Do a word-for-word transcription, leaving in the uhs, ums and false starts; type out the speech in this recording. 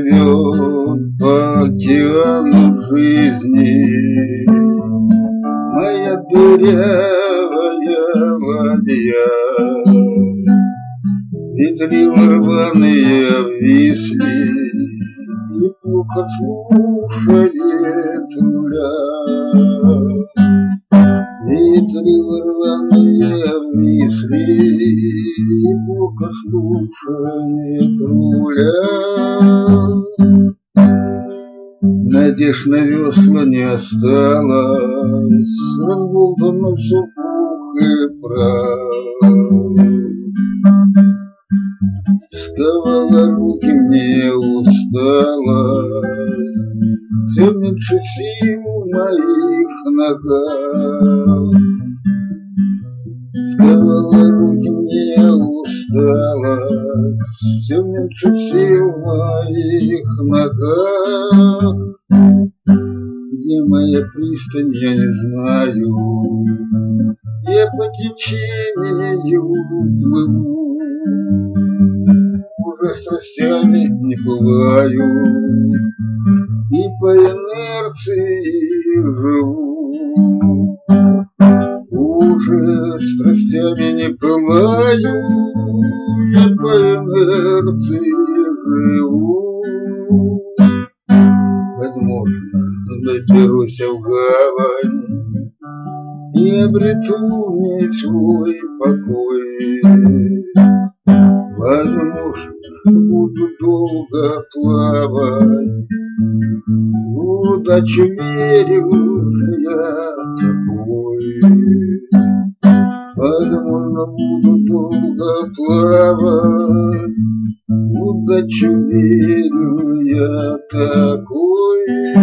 плывет по океану жизни моя дырявая ладья. Ветрила рваные обвисли и плохо слушает руля. Ветрила рваные обвисли и плохо слушает руля. Надежд на весла не осталось, разболтано все пух и прах. Сковала руки мне усталость, все меньше сил в моих ногах. Сковала руки мне усталость, все меньше сил в моих ногах. Где моя пристань, я не знаю, я по течению плыву, уже страстями не пылаю и по инерции живу. Уже страстями не пылаю, я по инерции живу. Возможно, доберусь в гавань и обрету в ней свой покой. Возможно, буду долго плавать, в удачу верю я такой. Возможно, буду долго плавать, в удачу верю я такой.